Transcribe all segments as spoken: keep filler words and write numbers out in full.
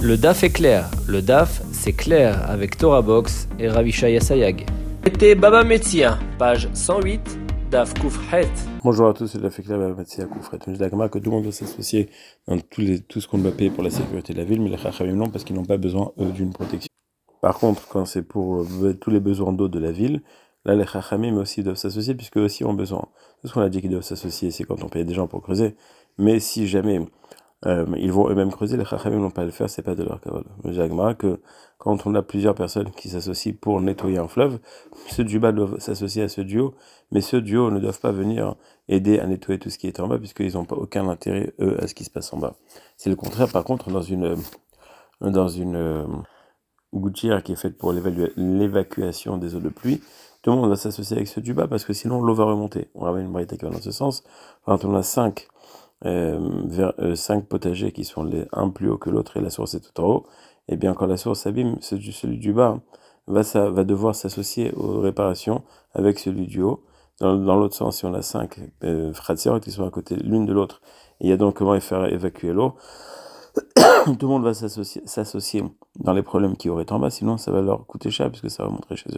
Le D A F est clair. Le D A F, c'est clair avec Torah Box et Ravishaya Sayag. C'était Baba Metzia, page cent huit, D A F Koufret. Bonjour à tous, c'est le fait clair Baba Metzia Koufret. On dit d'accord que tout le monde doit s'associer dans tous les, tout ce qu'on doit payer pour la sécurité de la ville, mais les Chachamim non, parce qu'ils n'ont pas besoin, eux, d'une protection. Par contre, quand c'est pour euh, tous les besoins d'eau de la ville, là, les Chachamim aussi doivent s'associer, puisque eux aussi ont besoin. Tout ce qu'on a dit qu'ils doivent s'associer, c'est quand on paye des gens pour creuser. Mais si jamais euh, ils vont eux-mêmes creuser, les Chachamim n'ont pas à le faire, c'est pas de leur kavod. Je dis que quand on a plusieurs personnes qui s'associent pour nettoyer un fleuve, ceux du bas doivent s'associer à ceux du haut, mais ceux du haut ne doivent pas venir aider à nettoyer tout ce qui est en bas, puisqu'ils n'ont pas aucun intérêt, eux, à ce qui se passe en bas. C'est le contraire, par contre, dans une... dans une euh, gouttière qui est faite pour l'évacuation des eaux de pluie, tout le monde va s'associer avec ceux du bas parce que sinon l'eau va remonter. On ramène une braïta qui va dans ce sens. Quand on a cinq, euh, vers, euh, cinq potagers qui sont les un plus haut que l'autre et la source est tout en haut, et bien quand la source s'abîme, celui du bas va, ça, va devoir s'associer aux réparations avec celui du haut. Dans, dans l'autre sens, si on a cinq euh, frères qui sont à côté l'une de l'autre, il y a donc comment faire évacuer l'eau. Tout le monde va s'associer, s'associer dans les problèmes qui auraient en bas, sinon ça va leur coûter cher puisque ça va montrer chez eux.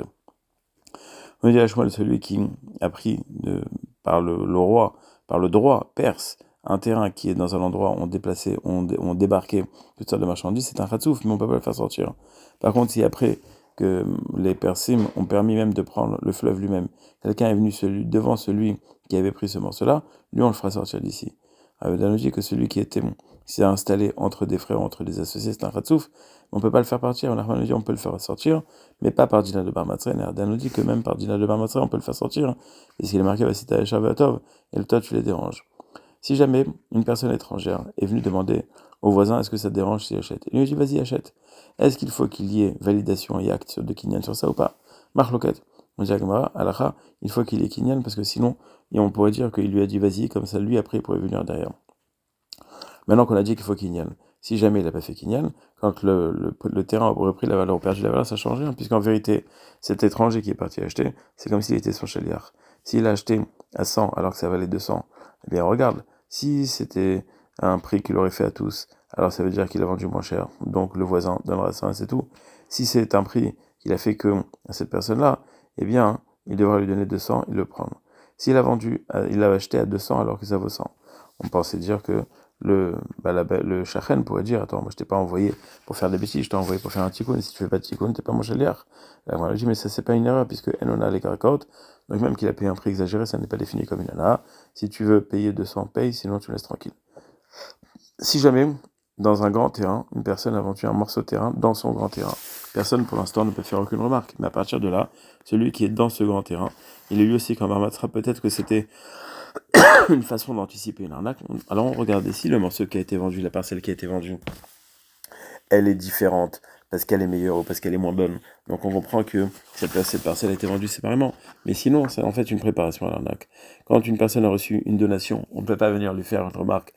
On dit à Shmuel, celui qui a pris de, par le, le roi, par le droit perse, un terrain qui est dans un endroit où on déplaçait, on, on débarquait toutes sortes de marchandises, c'est un khatsouf, mais on ne peut pas le faire sortir. Par contre, si après que les Persim ont permis même de prendre le fleuve lui-même, quelqu'un est venu celui, devant celui qui avait pris ce morceau-là, lui on le fera sortir d'ici. Avec la logique que celui qui était s'est installé entre des frères, entre des associés, c'est un khatsouf, on ne peut pas le faire partir. On a dit on peut le faire sortir, mais pas par Dina de Bar Matzah. Et Ardan nous dit que même par Dina de Bar Matzah, on peut le faire sortir, puisqu'il est marqué Vasita et Shavatov, et le toi tu les déranges. Si jamais une personne étrangère est venue demander au voisin est-ce que ça te dérange s'il achète, il lui dit vas-y achète. Est-ce qu'il faut qu'il y ait validation et acte de Kinyan sur ça ou pas? Marloket. On dit à Gemara, Alacha, il faut qu'il y ait Kinyan parce que sinon, on pourrait dire qu'il lui a dit vas-y, comme ça lui après il pourrait venir derrière. Maintenant qu'on a dit qu'il faut Kinyan, si jamais il n'a pas fait Kinyan, quand le, le, le terrain a repris la valeur ou perdu la valeur, ça a changé, hein, puisqu'en vérité, cet étranger qui est parti acheter, c'est comme s'il était son chaliar. S'il a acheté à cent alors que ça valait deux cents, eh bien regarde, si c'était un prix qu'il aurait fait à tous, alors ça veut dire qu'il a vendu moins cher, donc le voisin donnera cent et c'est tout. Si c'est un prix qu'il a fait que à cette personne-là, eh bien, il devra lui donner deux cents et le prendre. S'il a vendu, il l'a acheté à deux cents alors que ça vaut cent, on pensait dire que le, bah, la, le shachen pourrait dire attends, moi je t'ai pas envoyé pour faire des bêtises, je t'ai envoyé pour faire un tikkun, si tu fais pas de tikkun, t'es pas mon chaliar. Moi je dis mais ça c'est pas une erreur puisque enona les karakaot, donc même qu'il a payé un prix exagéré, ça n'est pas défini comme une ana. Si tu veux payer deux cents, paye, sinon tu me laisses tranquille. Si jamais dans un grand terrain, une personne a vendu un morceau de terrain dans son grand terrain, personne pour l'instant ne peut faire aucune remarque, mais à partir de là, celui qui est dans ce grand terrain, il est lui aussi quand même peut-être que c'était une façon d'anticiper une arnaque. Alors on regarde ici le morceau qui a été vendu, la parcelle qui a été vendue, elle est différente parce qu'elle est meilleure ou parce qu'elle est moins bonne. Donc on comprend que cette, cette parcelle a été vendue séparément. Mais sinon, c'est en fait une préparation à l'arnaque. Quand une personne a reçu une donation, on ne peut pas venir lui faire une remarque.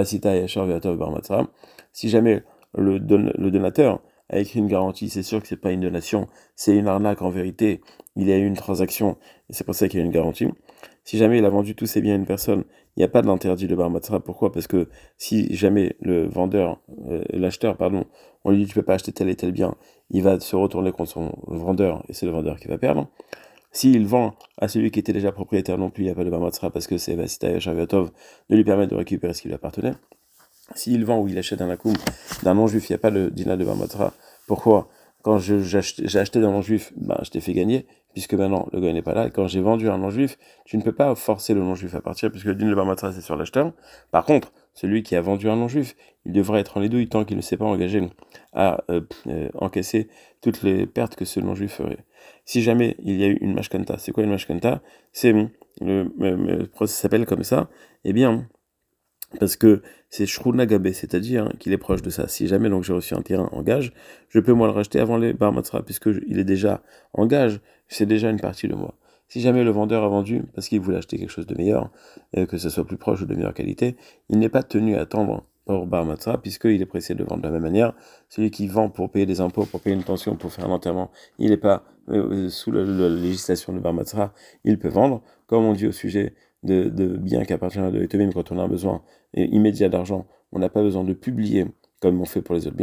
Si jamais le, don, le donateur a écrit une garantie, c'est sûr que c'est pas une donation, c'est une arnaque en vérité. Il y a eu une transaction et c'est pour ça qu'il y a une garantie. Si jamais il a vendu tous ses biens à une personne, il n'y a pas d'interdit de bar mitzvah. Pourquoi? Parce que si jamais le vendeur, euh, l'acheteur, pardon, on lui dit tu peux pas acheter tel et tel bien, il va se retourner contre son vendeur et c'est le vendeur qui va perdre. S'il vend à celui qui était déjà propriétaire non plus, il n'y a pas de bar mitzvah parce que c'est Vasita et Shavatov de lui permettre de récupérer ce qui lui appartenait. S'il vend ou il achète un akoum d'un non-juif, il n'y a pas le dîner de bar mitzvah. Pourquoi? Quand je, j'ai acheté d'un non-juif, ben, je t'ai fait gagner, puisque maintenant le gars n'est pas là. Et quand j'ai vendu un non-juif, tu ne peux pas forcer le non-juif à partir, puisque le dîner de bar mitzvah, c'est sur l'acheteur. Par contre, celui qui a vendu un non-juif, il devrait être en les douilles tant qu'il ne s'est pas engagé à euh, euh, encaisser toutes les pertes que ce non-juif ferait. Si jamais il y a eu une mashkanta, c'est quoi une mashkanta? C'est le, le, le procès s'appelle comme ça, eh bien, parce que c'est Shruna Gabé, c'est-à-dire hein, qu'il est proche de ça. Si jamais donc j'ai reçu un terrain en gage, je peux moi le racheter avant les bar mitzvah, puisque il est déjà en gage, c'est déjà une partie de moi. Si jamais le vendeur a vendu parce qu'il voulait acheter quelque chose de meilleur, euh, que ce soit plus proche ou de meilleure qualité, il n'est pas tenu à attendre pour bar mitzvah, puisqu'il est pressé de vendre de la même manière. Celui qui vend pour payer des impôts, pour payer une pension, pour faire un enterrement, il n'est pas euh, sous la, la législation de bar mitzvah, il peut vendre. Comme on dit au sujet de, de biens qui appartiennent à de Etomim quand on a un besoin immédiat d'argent, on n'a pas besoin de publier comme on fait pour les autres biens.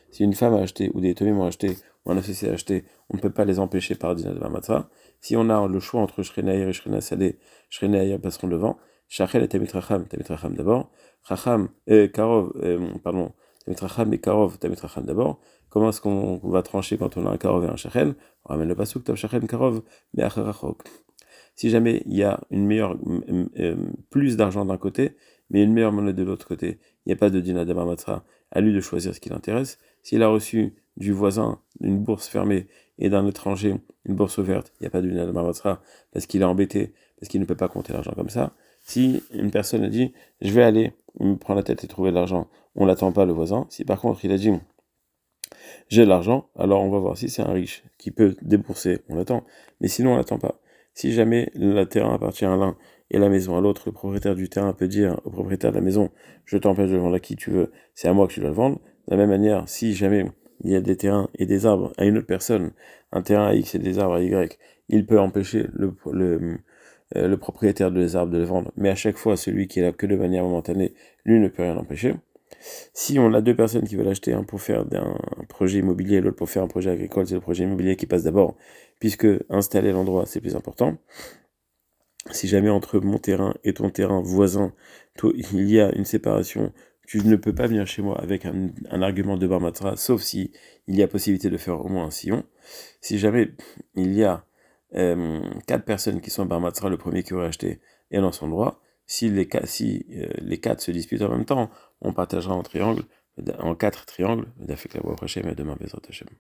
Si une femme a acheté, ou des Tomim ont acheté, ou un associé a acheté, on ne peut pas les empêcher par Dina de Bamatzra. Si on a le choix entre Shrenaïr et Shrena Salé, Shrenaïr passeront devant. Shachel et Tamit Racham, Tamit Racham d'abord. Racham, euh, Karov, euh, pardon, Tamit Racham et Karov, Tamit Racham d'abord. Comment est-ce qu'on va trancher quand on a un Karov et un Shachel? On ramène le pasuk, Tav Shachel, Karov, mais Acharachok. Si jamais il y a une meilleure, euh, plus d'argent d'un côté, mais une meilleure monnaie de l'autre côté, il n'y a pas de dîner d'Abamatra, à lui de choisir ce qui l'intéresse. S'il a reçu du voisin une bourse fermée et d'un étranger une bourse ouverte, il n'y a pas de dîner d'Abamatra parce qu'il est embêté, parce qu'il ne peut pas compter l'argent comme ça. Si une personne a dit, je vais aller me prendre la tête et trouver de l'argent, on n'attend pas le voisin. Si par contre il a dit, j'ai de l'argent, alors on va voir si c'est un riche qui peut débourser, on l'attend, mais sinon on l'attend pas. Si jamais le terrain appartient à l'un et la maison à l'autre, le propriétaire du terrain peut dire au propriétaire de la maison, je t'empêche de le vendre à qui tu veux, c'est à moi que tu dois le vendre. De la même manière, si jamais il y a des terrains et des arbres à une autre personne, un terrain à X et des arbres à Y, il peut empêcher le, le, euh, le propriétaire des arbres de les vendre, mais à chaque fois, celui qui est là que de manière momentanée, lui ne peut rien empêcher. Si on a deux personnes qui veulent acheter un pour faire un projet immobilier, l'autre pour faire un projet agricole, c'est le projet immobilier qui passe d'abord, puisque installer l'endroit, c'est plus important. Si jamais entre mon terrain et ton terrain voisin, toi, il y a une séparation, tu ne peux pas venir chez moi avec un, un argument de Bamatra, sauf si il y a possibilité de faire au moins un sillon. Si jamais il y a euh, quatre personnes qui sont à Bamatra, le premier qui aurait acheté est dans son droit, si les, si, euh, les quatre se disputent en même temps, on partagera en triangle, en quatre triangles, d'Afek la voie prochaine, et demain, Bezrat Hashem.